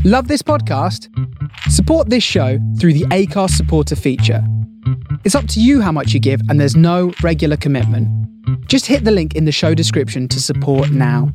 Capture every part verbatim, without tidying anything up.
Love this podcast? Support this show through the Acast supporter feature. It's up to you how much you give, and there's no regular commitment. Just hit the link in the show description to support now.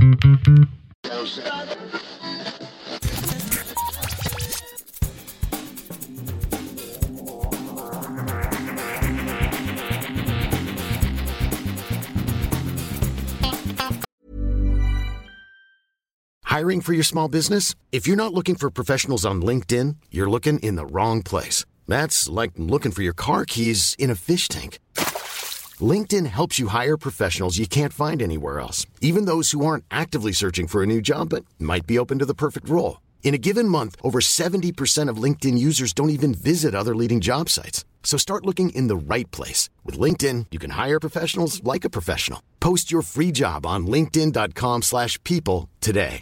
Hiring for your small business? If you're not looking for professionals on LinkedIn, you're looking in the wrong place. That's like looking for your car keys in a fish tank. LinkedIn helps you hire professionals you can't find anywhere else, even those who aren't actively searching for a new job but might be open to the perfect role. In a given month, over seventy percent of LinkedIn users don't even visit other leading job sites. So start looking in the right place. With LinkedIn, you can hire professionals like a professional. Post your free job on linkedin.com slash people today.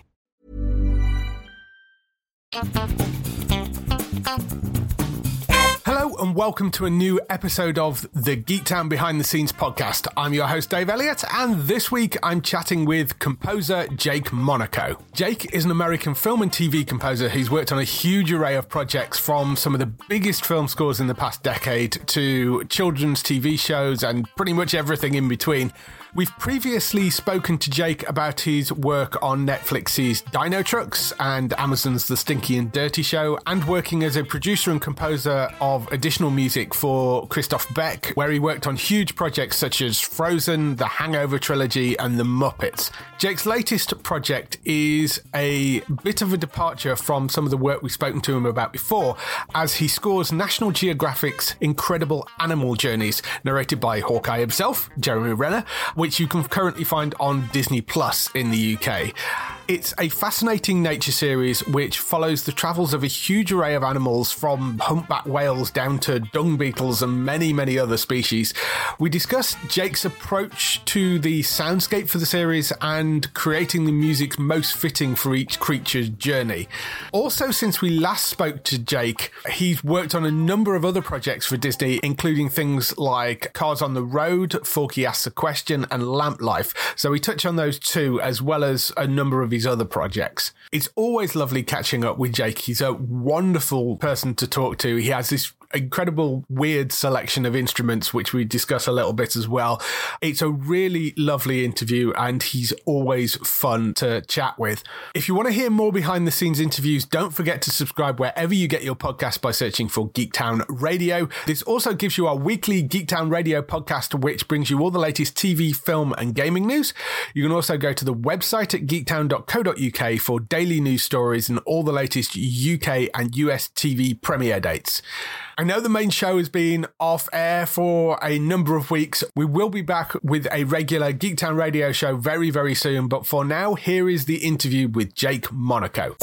Hello and welcome to a new episode of the Geektown Behind the Scenes podcast. I'm your host Dave Elliott, and this week I'm chatting with composer Jake Monaco. Jake is an American film and T V composer who's worked on a huge array of projects, from some of the biggest film scores in the past decade to children's T V shows and pretty much everything in between. We've previously spoken to Jake about his work on Netflix's Dino Trucks and Amazon's The Stinky and Dirty Show, and working as a producer and composer of additional music for Christoph Beck, where he worked on huge projects such as Frozen, The Hangover trilogy, and The Muppets. Jake's latest project is a bit of a departure from some of the work we've spoken to him about before, as he scores National Geographic's Incredible Animal Journeys, narrated by Hawkeye himself, Jeremy Renner, which you can currently find on Disney Plus in the U K. It's a fascinating nature series which follows the travels of a huge array of animals, from humpback whales down to dung beetles and many, many other species. We discuss Jake's approach to the soundscape for the series and creating the music most fitting for each creature's journey. Also, since we last spoke to Jake, he's worked on a number of other projects for Disney, including things like Cars on the Road, Forky Asks a Question, and Lamp Life. So we touch on those too, as well as a number of his other projects. It's always lovely catching up with Jake. He's a wonderful person to talk to. He has this incredible weird selection of instruments, which we discuss a little bit as well. It's a really lovely interview, and he's always fun to chat with. If you want to hear more behind the scenes interviews, don't forget to subscribe wherever you get your podcast by searching for Geektown Radio. This also gives you our weekly Geektown Radio podcast, which brings you all the latest T V, film and gaming news. You can also go to the website at geektown dot co dot uk for daily news stories and all the latest U K and U S T V premiere dates. I know the main show has been off air for a number of weeks. We will be back with a regular Geektown Radio show very, very soon. But for now, here is the interview with Jake Monaco.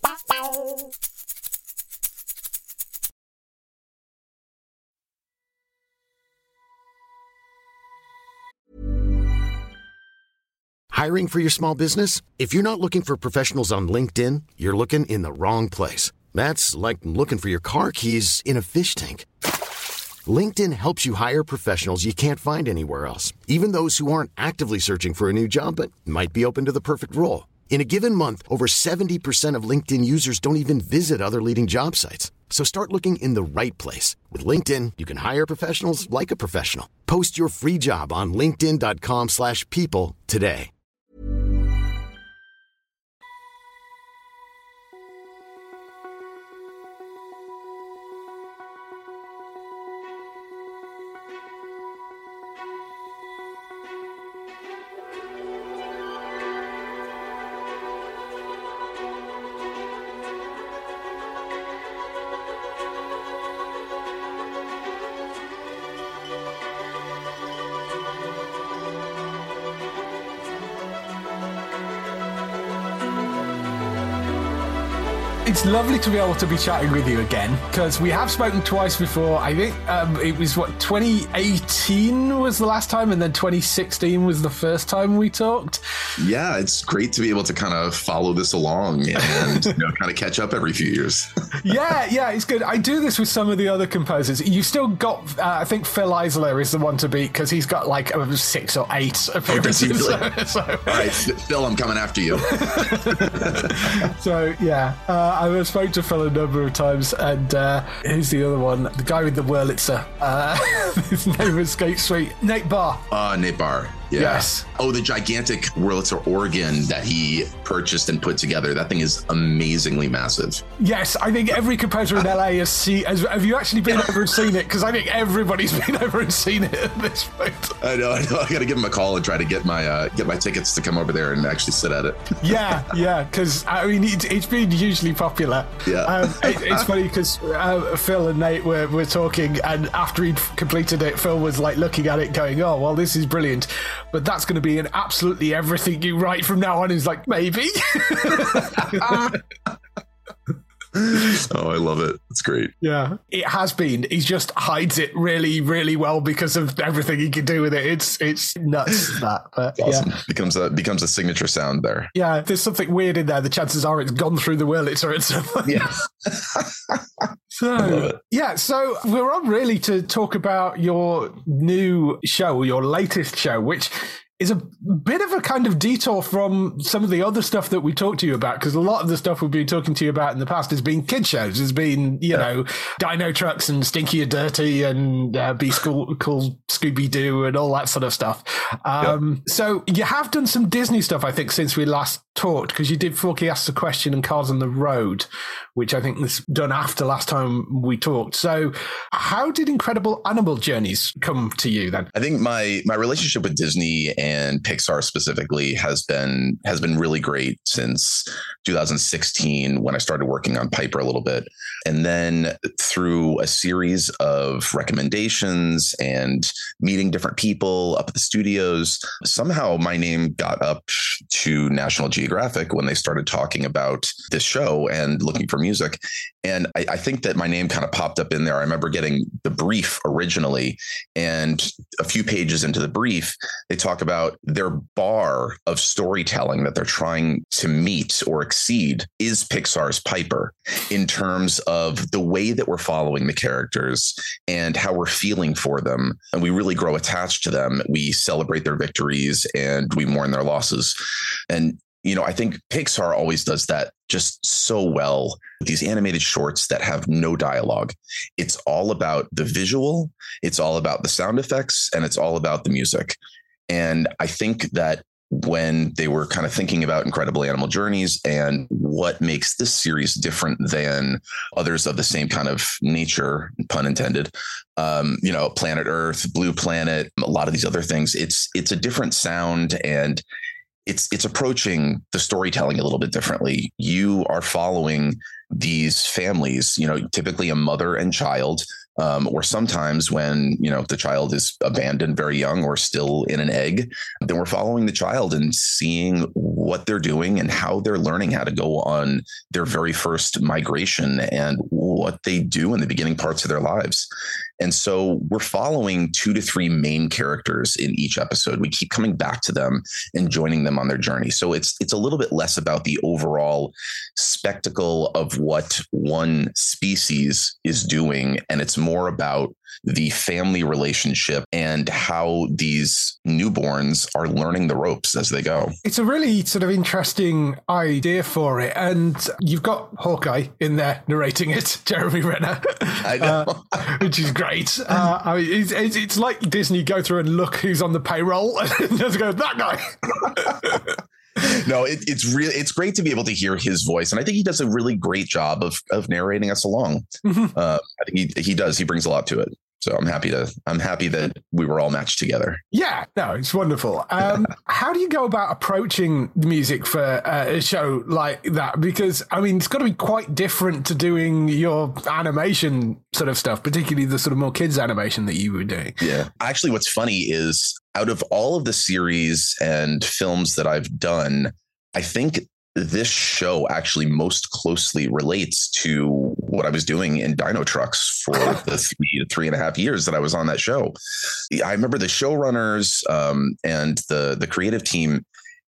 Hiring for your small business? If you're not looking for professionals on LinkedIn, you're looking in the wrong place. That's like looking for your car keys in a fish tank. LinkedIn helps you hire professionals you can't find anywhere else, even those who aren't actively searching for a new job but might be open to the perfect role. In a given month, over seventy percent of LinkedIn users don't even visit other leading job sites. So start looking in the right place. With LinkedIn, you can hire professionals like a professional. Post your free job on linkedin.com slash people today. It's lovely to be able to be chatting with you again, because we have spoken twice before. I think um, it was, what, twenty eighteen was the last time, and then twenty sixteen was the first time we talked. Yeah, it's great to be able to kind of follow this along and you know, kind of catch up every few years. yeah, yeah, it's good. I do this with some of the other composers. You've still got, uh, I think Phil Eisler is the one to beat, because he's got like uh, six or eight appearances. so, so. All right, Phil, I'm coming after you. so, yeah. Uh, I've spoken to Phil a number of times, and uh, who's the other one? The guy with the Wurlitzer. Uh, his name escapes me. Nate Barr. Uh, Nate Barr. Yeah. Yes. Oh, the gigantic Wurlitzer organ that he purchased and put together. That thing is amazingly massive. Yes, I think every composer in L A has seen. Has, have you actually been over and seen it? Because I think everybody's been over and seen it at this point. I know. I know. I got to give him a call and try to get my uh, get my tickets to come over there and actually sit at it. Yeah, yeah. Because I mean, it, it's been hugely popular. Yeah. Um, it, it's funny because uh, Phil and Nate were were talking, and after he'd completed it, Phil was like looking at it, going, "Oh, well, this is brilliant." But that's going to be in absolutely everything you write from now on. He's like, maybe. Oh, I love it. It's great. Yeah, it has been. He just hides it really, really well because of everything he can do with it. It's it's nuts, that. But, awesome. Yeah. Becomes a becomes a signature sound there. Yeah, if there's something weird in there, the chances are it's gone through the Wurlitzer at some point. Yeah. So, yeah, so we're on really to talk about your new show, your latest show, which is a bit of a kind of detour from some of the other stuff that we talked to you about, because a lot of the stuff we've been talking to you about in the past has been kid shows, has been, you yeah. know, Dino Trucks and Stinky and Dirty and uh, Be School, Cool Scooby-Doo and all that sort of stuff. Um, yeah. So you have done some Disney stuff, I think, since we last talked, because you did Forky Asks a Question and Cars on the Road, which I think was done after last time we talked. So how did Incredible Animal Journeys come to you then? I think my my relationship with Disney and Pixar specifically has been has been really great since two thousand sixteen, when I started working on Piper a little bit. And then through a series of recommendations and meeting different people up at the studios, somehow my name got up to National Geographic when they started talking about this show and looking for music. And I, I think that my name kind of popped up in there. I remember getting the brief originally, and a few pages into the brief, they talk about their bar of storytelling that they're trying to meet or exceed is Pixar's Piper, in terms of the way that we're following the characters and how we're feeling for them. And we really grow attached to them. We celebrate their victories and we mourn their losses. And you know, I think Pixar always does that just so well. These animated shorts that have no dialogue. It's all about the visual, it's all about the sound effects, and it's all about the music. And I think that when they were kind of thinking about Incredible Animal Journeys and what makes this series different than others of the same kind of nature, pun intended, um, you know, Planet Earth, Blue Planet, a lot of these other things, it's it's a different sound, and It's it's approaching the storytelling a little bit differently. You are following these families, you know, typically a mother and child, um, or sometimes when, you know, the child is abandoned very young or still in an egg, then we're following the child and seeing what they're doing and how they're learning how to go on their very first migration and what they do in the beginning parts of their lives. And so we're following two to three main characters in each episode. We keep coming back to them and joining them on their journey. So it's it's a little bit less about the overall spectacle of what one species is doing, and it's more about the family relationship and how these newborns are learning the ropes as they go. It's a really sort of interesting idea for it. And you've got Hawkeye in there narrating it, Jeremy Renner, I know. uh, which is great. Uh, I mean, it's, it's, it's like Disney go through and look who's on the payroll and just go, that guy. No, it, it's really it's great to be able to hear his voice, and I think he does a really great job of of narrating us along. Mm-hmm. Uh, I think he he does. He brings a lot to it. So I'm happy to I'm happy that we were all matched together. Yeah, no, it's wonderful. Um, how do you go about approaching the music for uh, a show like that? Because I mean, it's got to be quite different to doing your animation sort of stuff, particularly the sort of more kids animation that you were doing. Yeah, actually, what's funny is out of all of the series and films that I've done, I think this show actually most closely relates to what I was doing in Dino Trucks for the three to three and a half years that I was on that show. I remember the showrunners um, and the the creative team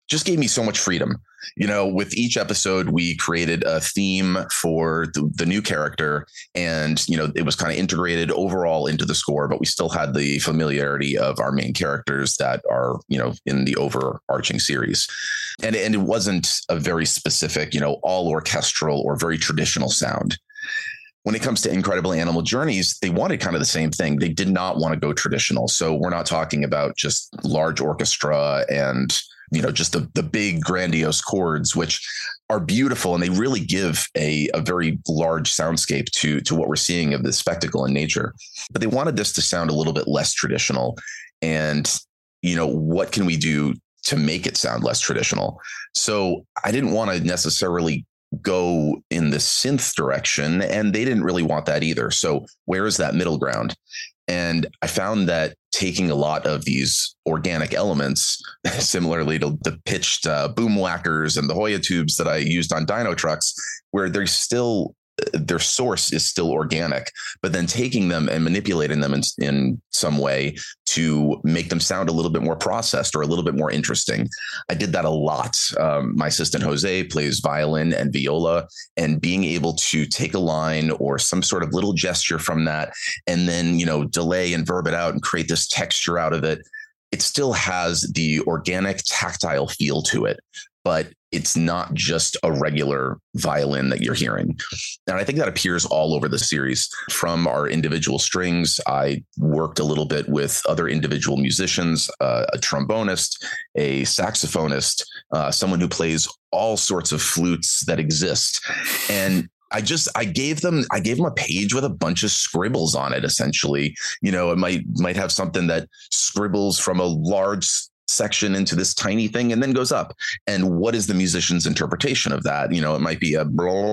just gave me so much freedom. You know, with each episode, we created a theme for the, the new character, and, you know, it was kind of integrated overall into the score, but we still had the familiarity of our main characters that are, you know, in the overarching series. And, and it wasn't a very specific, you know, all orchestral or very traditional sound. When it comes to Incredible Animal Journeys, they wanted kind of the same thing. They did not want to go traditional. So we're not talking about just large orchestra and, you know, just the, the big grandiose chords, which are beautiful. And they really give a, a very large soundscape to, to what we're seeing of this spectacle in nature. But they wanted this to sound a little bit less traditional. And, you know, what can we do to make it sound less traditional? So I didn't want to necessarily go in the synth direction, and they didn't really want that either. So where is that middle ground? And I found that taking a lot of these organic elements, similarly to the pitched uh, boom whackers and the Hoya tubes that I used on dyno trucks, where they're still, their source is still organic, but then taking them and manipulating them in, in some way to make them sound a little bit more processed or a little bit more interesting. I did that a lot. Um, my assistant Jose plays violin and viola, and being able to take a line or some sort of little gesture from that, and then, you know, delay and verb it out and create this texture out of it. It still has the organic tactile feel to it, but it's not just a regular violin that you're hearing. And I think that appears all over the series. From our individual strings, I worked a little bit with other individual musicians, uh, a trombonist, a saxophonist, uh, someone who plays all sorts of flutes that exist. And I just, I gave them, I gave them a page with a bunch of scribbles on it, essentially. You know, it might, might have something that scribbles from a large section into this tiny thing and then goes up. And what is the musician's interpretation of that? You know, it might be a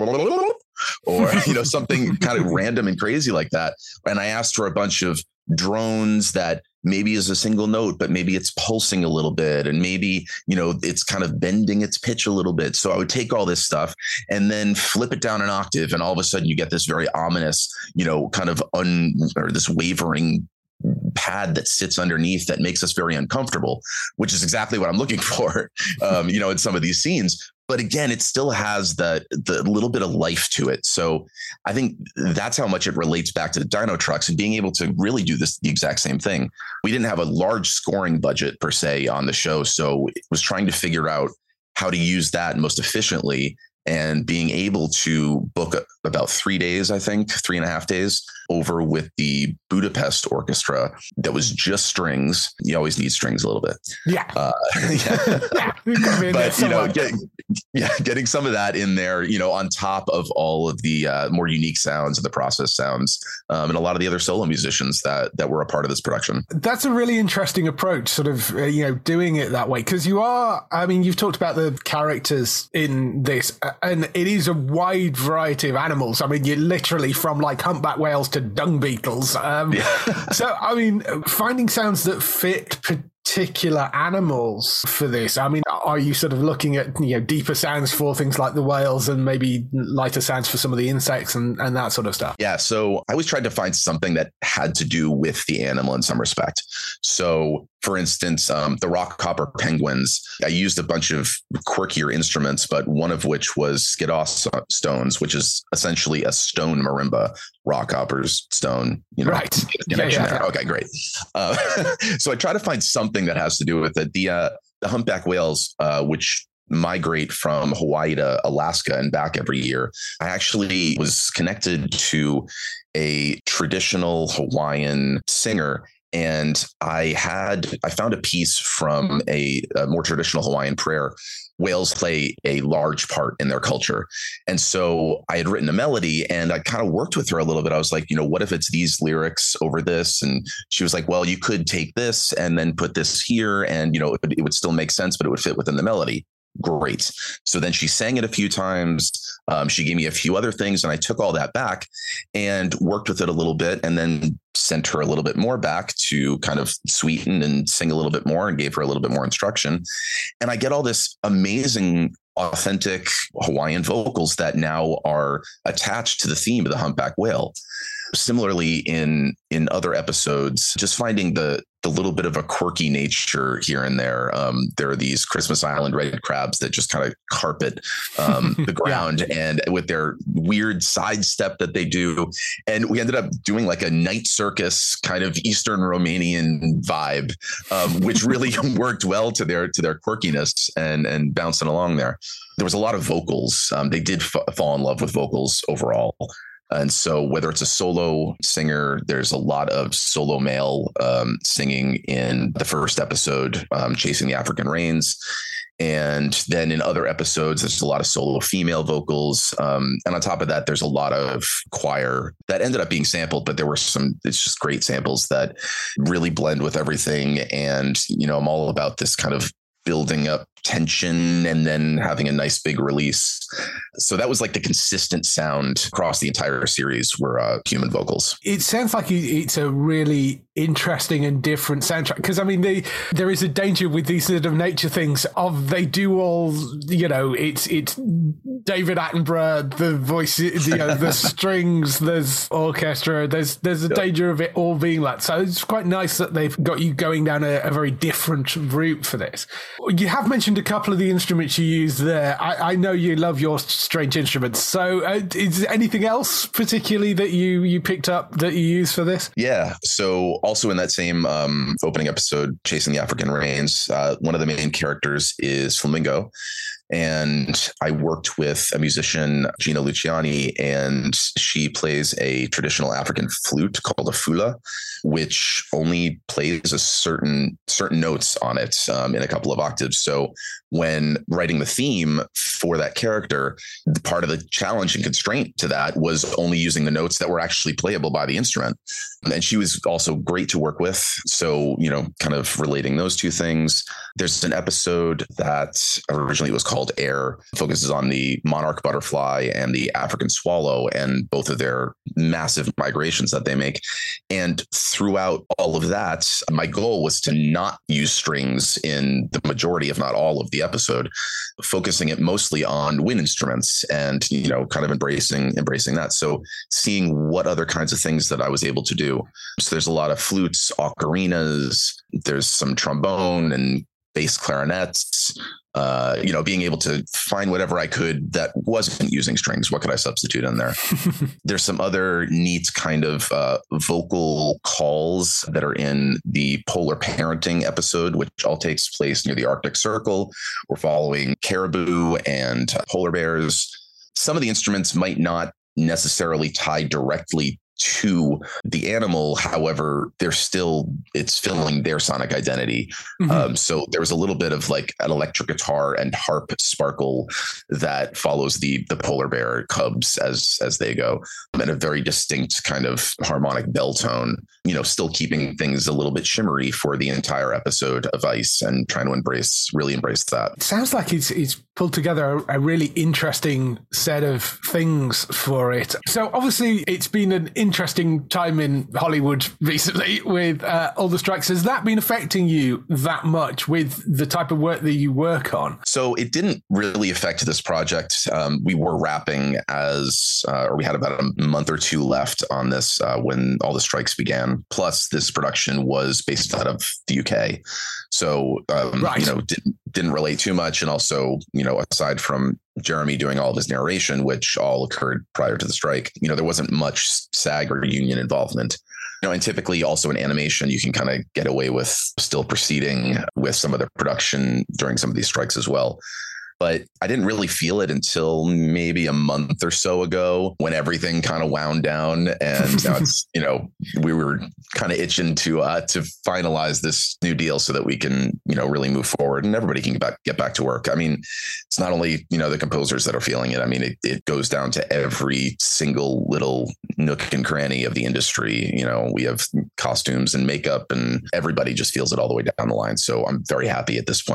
or, you know, something kind of random and crazy like that. And I asked for a bunch of drones that maybe is a single note, but maybe it's pulsing a little bit, and maybe, you know, it's kind of bending its pitch a little bit. So I would take all this stuff and then flip it down an octave, and all of a sudden you get this very ominous, you know, kind of un or this wavering pad that sits underneath that makes us very uncomfortable, which is exactly what I'm looking for, um, you know, in some of these scenes. But again, it still has the the little bit of life to it. So I think that's how much it relates back to the dyno trucks and being able to really do this the exact same thing. We didn't have a large scoring budget per se on the show, so it was trying to figure out how to use that most efficiently, and being able to book about three days, I think, three and a half days over with the Budapest Orchestra that was just strings. You always need strings a little bit. Yeah. Uh, yeah. yeah. But, you know, get, yeah, getting some of that in there, you know, on top of all of the uh, more unique sounds and the process sounds, um, and a lot of the other solo musicians that that were a part of this production. That's a really interesting approach, sort of, uh, you know, doing it that way. Because you are, I mean, you've talked about the characters in this, and it is a wide variety of animals. I mean, you're literally from like humpback whales to dung beetles. Um, yeah. So, I mean, finding sounds that fit particular animals for this. I mean, are you sort of looking at, you know, deeper sounds for things like the whales and maybe lighter sounds for some of the insects and, and that sort of stuff? Yeah. So I always tried to find something that had to do with the animal in some respect. So for instance, um, the rock hopper penguins, I used a bunch of quirkier instruments, but one of which was skidos stones, which is essentially a stone marimba, rock hopper's stone. You know, right. Connection yeah, yeah, there. yeah. Okay, great. Uh, so I try to find something that has to do with it. The, uh, the humpback whales, uh, which migrate from Hawaii to Alaska and back every year. I actually was connected to a traditional Hawaiian singer, and I had, I found a piece from a, a more traditional Hawaiian prayer. Whales play a large part in their culture. And so I had written a melody, and I kind of worked with her a little bit. I was like, you know, what if it's these lyrics over this? And she was like, well, you could take this and then put this here, and, you know, it, it would still make sense, but it would fit within the melody. Great. So then she sang it a few times. Um, she gave me a few other things, and I took all that back and worked with it a little bit, and then sent her a little bit more back to kind of sweeten and sing a little bit more, and gave her a little bit more instruction. And I get all this amazing, authentic Hawaiian vocals that now are attached to the theme of the humpback whale. Similarly, in in other episodes, just finding the the little bit of a quirky nature here and there. Um, there are these Christmas Island red crabs that just kind of carpet um, the ground yeah. and with their weird sidestep that they do. And we ended up doing like a night circus kind of Eastern Romanian vibe, um, which really worked well to their to their quirkiness and, and bouncing along there. There was a lot of vocals. Um, they did f- fall in love with vocals overall. And so whether it's a solo singer, there's a lot of solo male um, singing in the first episode, um, Chasing the African Rains. And then in other episodes, there's a lot of solo female vocals. Um, and on top of that, there's a lot of choir that ended up being sampled, but there were some, it's just great samples that really blend with everything. And, you know, I'm all about this kind of building up tension and then having a nice big release. So that was like the consistent sound across the entire series were uh, human vocals. It sounds like it's a really interesting and different soundtrack because I mean they, there is a danger with these sort of nature things of they do all, you know, it's it's David Attenborough, the voice, you know, the strings, there's orchestra, there's there's a danger of it all being like, so it's quite nice that they've got you going down a, a very different route for this. You have mentioned a couple of the instruments you use there. I, I know you love your strange instruments. So uh, is there anything else particularly that you, you picked up that you use for this? Yeah. So also in that same um, opening episode, Chasing the African Rains, uh, one of the main characters is Flamingo. And I worked with a musician, Gina Luciani, and she plays a traditional African flute called a fula, which only plays a certain certain notes on it um, in a couple of octaves. So when writing the theme for that character, the part of the challenge and constraint to that was only using the notes that were actually playable by the instrument. And she was also great to work with. So, you know, kind of relating those two things. There's an episode that originally was called Air, focuses on the monarch butterfly and the African swallow and both of their massive migrations that they make. And throughout all of that, my goal was to not use strings in the majority, if not all of the episode, focusing it mostly on wind instruments and, you know, kind of embracing, embracing that. So seeing what other kinds of things that I was able to do. So there's a lot of flutes, ocarinas, there's some trombone and bass clarinets, uh, you know, being able to find whatever I could that wasn't using strings. What could I substitute in there? There's some other neat kind of uh, vocal calls that are in the Polar Parenting episode, which all takes place near the Arctic Circle. We're following caribou and polar bears. Some of the instruments might not necessarily tie directly to the animal. However, they're still, it's filling their sonic identity. Mm-hmm. Um, so there was a little bit of like an electric guitar and harp sparkle that follows the the polar bear cubs as as they go, and a very distinct kind of harmonic bell tone, you know, still keeping things a little bit shimmery for the entire episode of Ice and trying to embrace, really embrace that. It sounds like it's, it's pulled together a, a really interesting set of things for it. So obviously it's been an interesting time in Hollywood recently with uh, all the strikes. Has that been affecting you that much with the type of work that you work on? So it didn't really affect this project. Um, we were wrapping as, uh, or we had about a month or two left on this uh, when all the strikes began. Plus this production was based out of the U K. So, um, right. you know, didn't, didn't relate too much. And also, you know, aside from Jeremy doing all of his narration, which all occurred prior to the strike, you know, there wasn't much SAG or union involvement. You know, and typically also in animation, you can kind of get away with still proceeding with some of the production during some of these strikes as well. But I didn't really feel it until maybe a month or so ago when everything kind of wound down. And now it's, you know, we were kind of itching to uh, to finalize this new deal so that we can, you know, really move forward and everybody can get back, get back to work. I mean, it's not only, you know, the composers that are feeling it. I mean, it, it goes down to every single little nook and cranny of the industry. You know, we have costumes and makeup and everybody just feels it all the way down the line. So I'm very happy at this point that it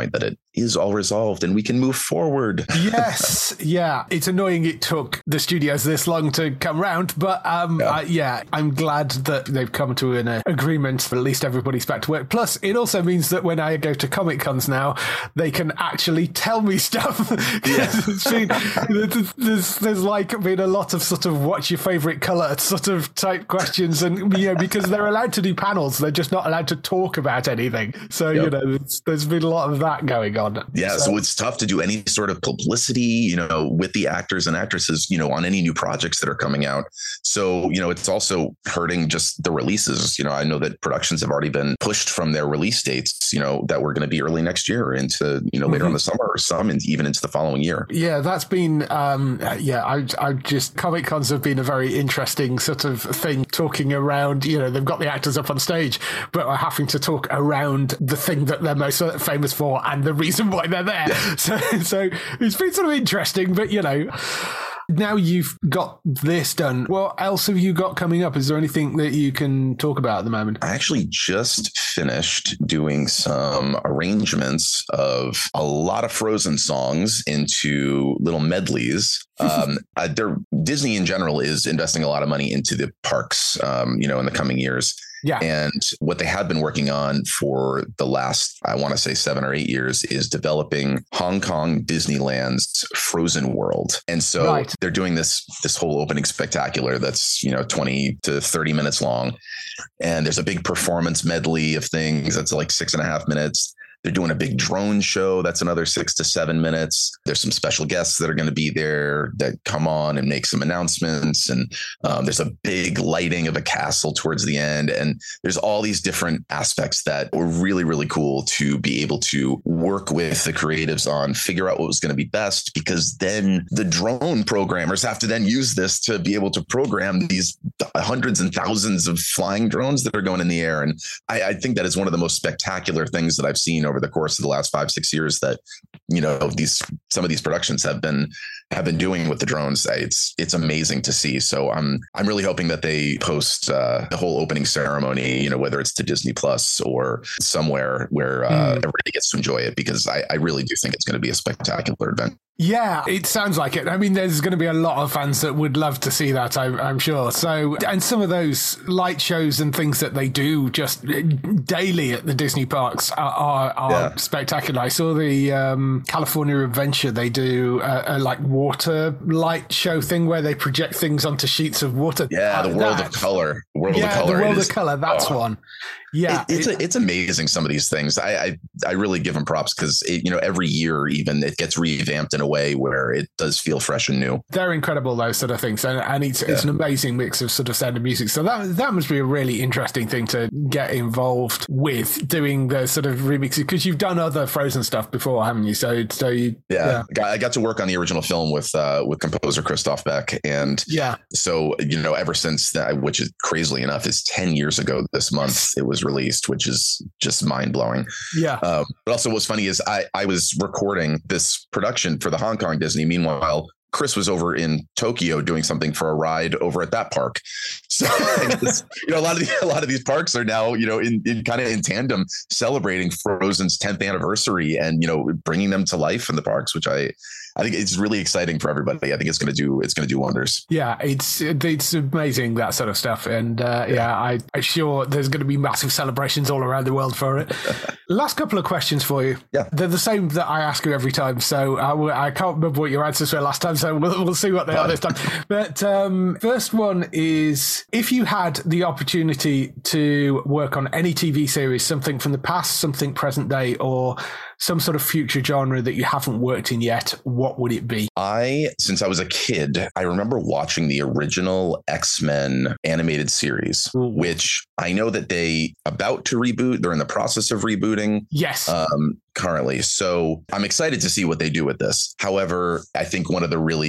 is all resolved and we can move forward. Yes. Yeah. It's annoying it took the studios this long to come round, but um, yeah. Uh, yeah, I'm glad that they've come to an uh, agreement that at least everybody's back to work. Plus, it also means that when I go to Comic Cons now, they can actually tell me stuff. Yeah. been, there's, there's like been a lot of sort of what's your favorite color sort of type questions, and you know, because they're allowed to do panels, they're just not allowed to talk about anything. So yep. you know, there's been a lot of that going on. Yeah, so. so it's tough to do any sort of publicity, you know, with the actors and actresses, you know, on any new projects that are coming out. So you know, it's also hurting just the releases. You know, I know that productions have already been pushed from their release dates, you know, that were going to be early next year into, you know, later mm-hmm. on the summer, or some and even into the following year. Yeah, that's been, um, yeah, I, I just, Comic Cons have been a very interesting sort of thing, talking around, you know, they've got the actors up on stage, but are having to talk around the thing that they're most famous for and the reason why they're there. Yeah. So, so it's been sort of interesting, but, you know, now you've got this done, what else have you got coming up? Is there anything that you can talk about at the moment? I actually just finished doing some arrangements of a lot of Frozen songs into little medleys. Um, uh, Disney in general is investing a lot of money into the parks, um, you know, in the coming years. Yeah. And what they have been working on for the last, I want to say seven or eight years is developing Hong Kong Disneyland's Frozen World. And so right. they're doing this, this whole opening spectacular that's, you know, twenty to thirty minutes long. And there's a big performance medley of things that's like six and a half minutes. They're doing a big drone show. That's another six to seven minutes. There's some special guests that are going to be there that come on and make some announcements. And um, there's a big lighting of a castle towards the end. And there's all these different aspects that were really, really cool to be able to work with the creatives on, figure out what was going to be best, because then the drone programmers have to then use this to be able to program these hundreds and thousands of flying drones that are going in the air. And I, I think that is one of the most spectacular things that I've seen over the course of the last five, six years that, you know, these, some of these productions have been, have been doing with the drones. It's, it's amazing to see. So I'm, I'm really hoping that they post uh, the whole opening ceremony, you know, whether it's to Disney Plus or somewhere where uh, mm. everybody gets to enjoy it, because I, I really do think it's going to be a spectacular event. Yeah, it sounds like it. I mean, there's going to be a lot of fans that would love to see that, I, I'm sure. So, and some of those light shows and things that they do just daily at the Disney parks are, are, are yeah. spectacular. I saw the um, California Adventure. They do a, a like water light show thing where they project things onto sheets of water. Yeah, the World that. of Color. World yeah, of Color. the World of Color. That's oh. one. Yeah, it, it's it, a, it's amazing. Some of these things, I I, I really give them props, because you know, every year even it gets revamped in a way where it does feel fresh and new. They're incredible, those sort of things, and, and it's yeah. it's an amazing mix of sort of sound and music. So that that must be a really interesting thing to get involved with, doing the sort of remixes, because you've done other Frozen stuff before, haven't you? So so you yeah, yeah. I got to work on the original film with uh, with composer Christoph Beck, and yeah, so you know, ever since that, which is crazily enough is ten years ago this month, it was released, which is just mind blowing. Yeah. Um, but also what's funny is I, I was recording this production for the Hong Kong Disney. Meanwhile, Chris was over in Tokyo doing something for a ride over at that park. So you know, a lot of the, a lot of these parks are now, you know, in, in kind of in tandem celebrating Frozen's tenth anniversary and, you know, bringing them to life in the parks, which I, I think it's really exciting for everybody. I think it's going to do, it's going to do wonders. Yeah, it's it's amazing, that sort of stuff. And uh, yeah, yeah I, I'm sure there's going to be massive celebrations all around the world for it. Last couple of questions for you. Yeah. They're the same that I ask you every time. So I, I can't remember what your answers were last time. So we'll, we'll see what they are this time. But um, first one is, if you had the opportunity to work on any T V series, something from the past, something present day, or some sort of future genre that you haven't worked in yet, what would it be? I, since I was a kid, I remember watching the original X-Men animated series, Ooh. which I know that they about to reboot. They're in the process of rebooting. Yes. Um, currently. So I'm excited to see what they do with this. However, I think one of the really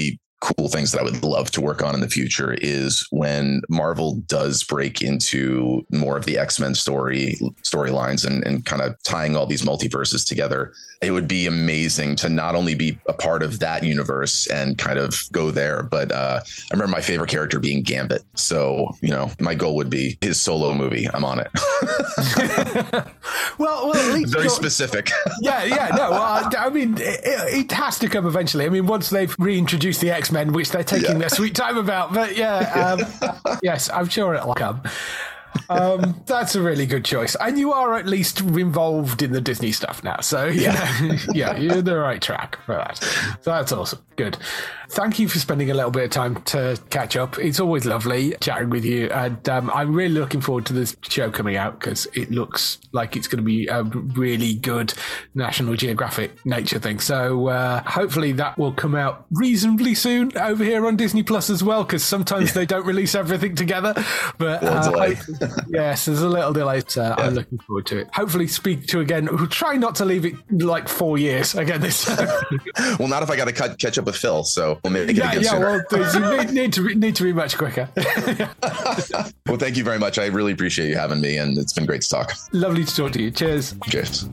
cool things that I would love to work on in the future is when Marvel does break into more of the X-Men story storylines and, and kind of tying all these multiverses together. It would be amazing to not only be a part of that universe and kind of go there, but uh, I remember my favorite character being Gambit. So, you know, my goal would be his solo movie. I'm on it. well, well, at least very specific. yeah, yeah, no. Well, I mean, it, it has to come eventually. I mean, once they've reintroduced the X-Men, which they're taking yeah. their sweet time about. But yeah, um, yes, I'm sure it'll come. Um, that's a really good choice. And you are at least involved in the Disney stuff now. So, yeah, you know, yeah, you're on the right track for that. So that's awesome. Good. Thank you for spending a little bit of time to catch up. It's always lovely chatting with you. And um, I'm really looking forward to this show coming out because it looks like it's going to be a really good National Geographic nature thing. So uh, hopefully that will come out reasonably soon over here on Disney Plus as well, because sometimes yeah. they don't release everything together. But uh, yes, there's a little delay. So yeah. I'm looking forward to it. Hopefully speak to again. We'll try not to leave it like four years again this time. Well, not if I got to cut, catch up with Phil. So we'll make it yeah, again yeah, sooner. well, please, you need, need to need to be much quicker. Well, thank you very much. I really appreciate you having me, and it's been great to talk. Lovely to talk to you. Cheers. Cheers.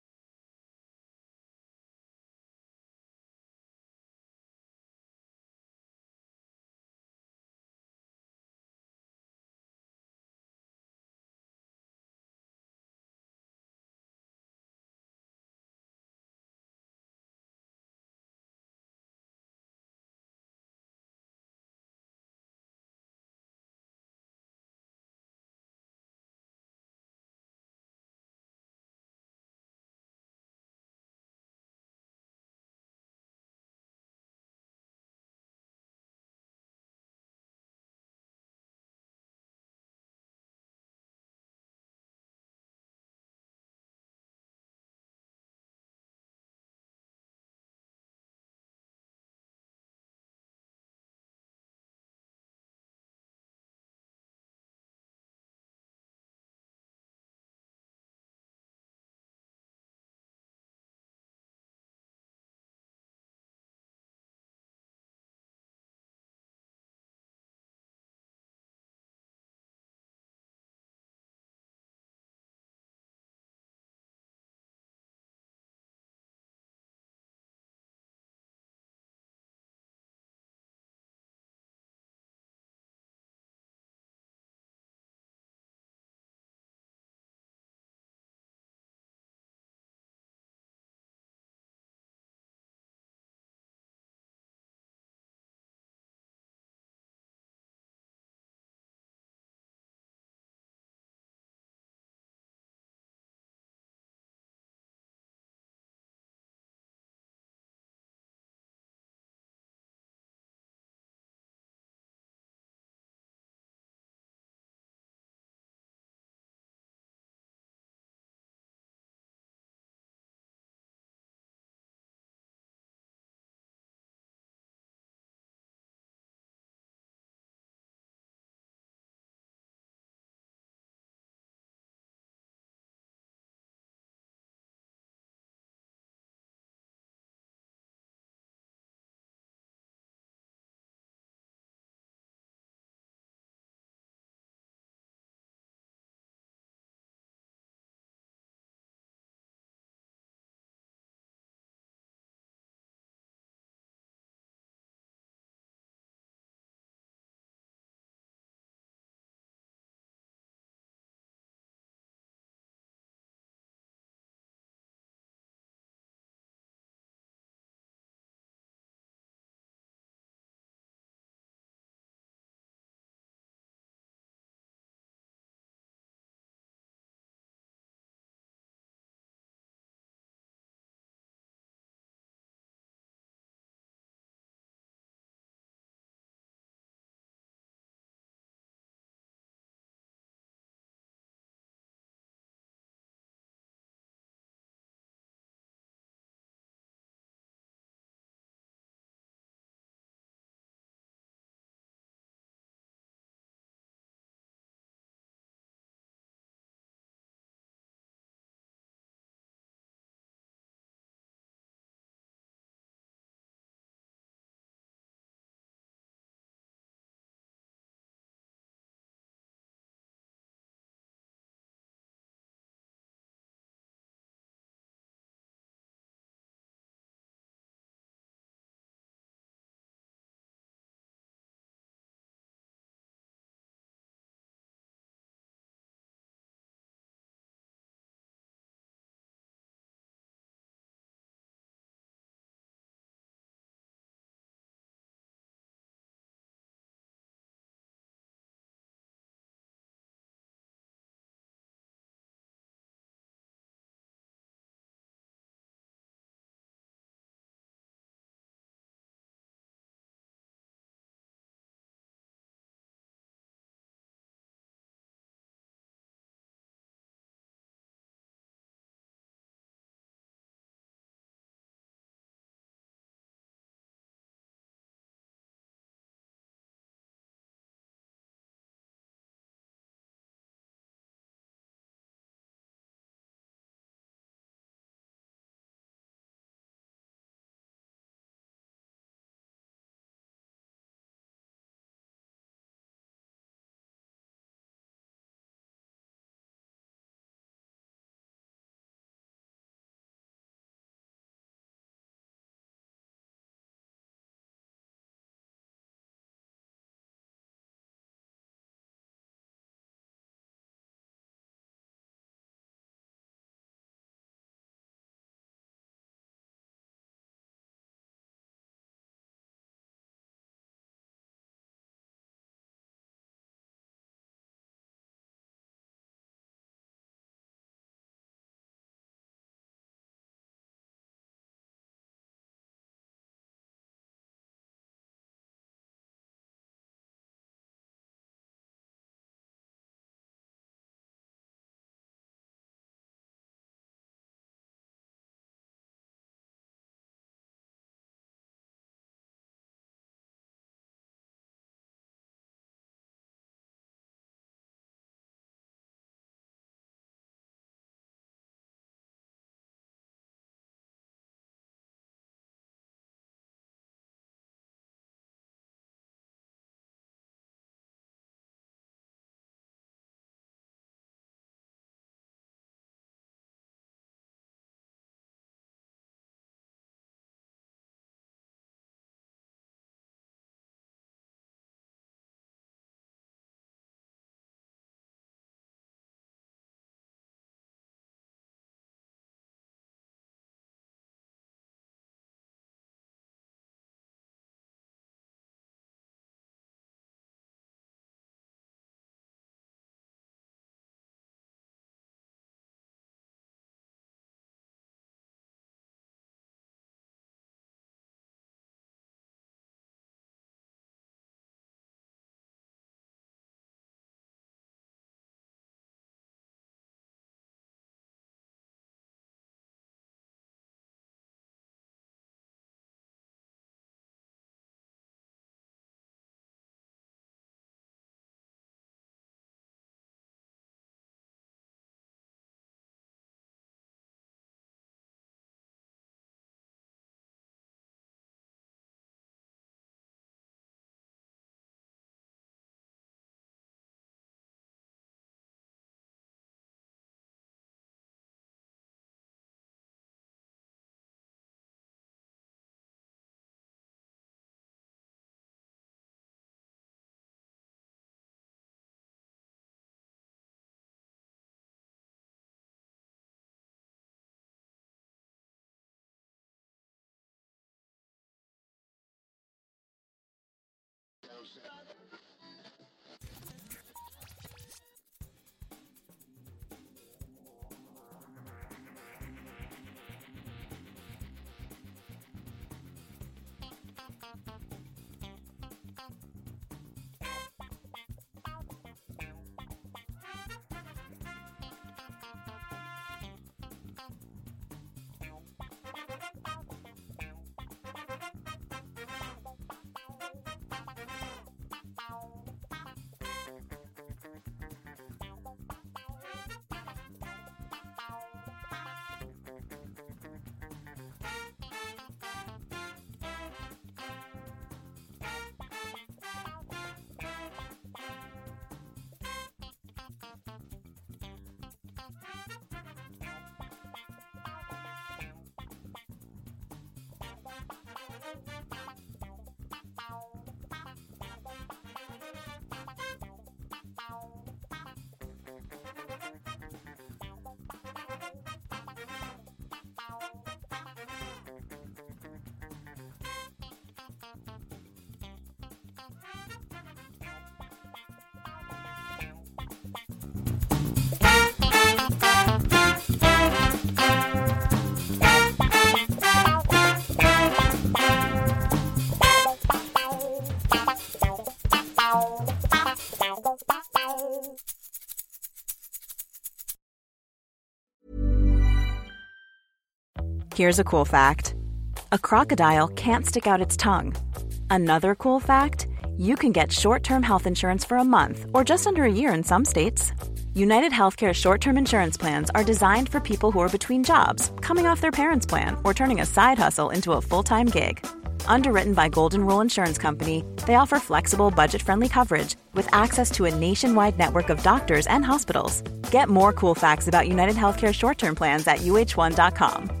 Here's a cool fact. A crocodile can't stick out its tongue. Another cool fact, you can get short-term health insurance for a month or just under a year in some states. United Healthcare short-term insurance plans are designed for people who are between jobs, coming off their parents' plan, or turning a side hustle into a full-time gig. Underwritten by Golden Rule Insurance Company, they offer flexible, budget-friendly coverage with access to a nationwide network of doctors and hospitals. Get more cool facts about United Healthcare short-term plans at U H one dot com.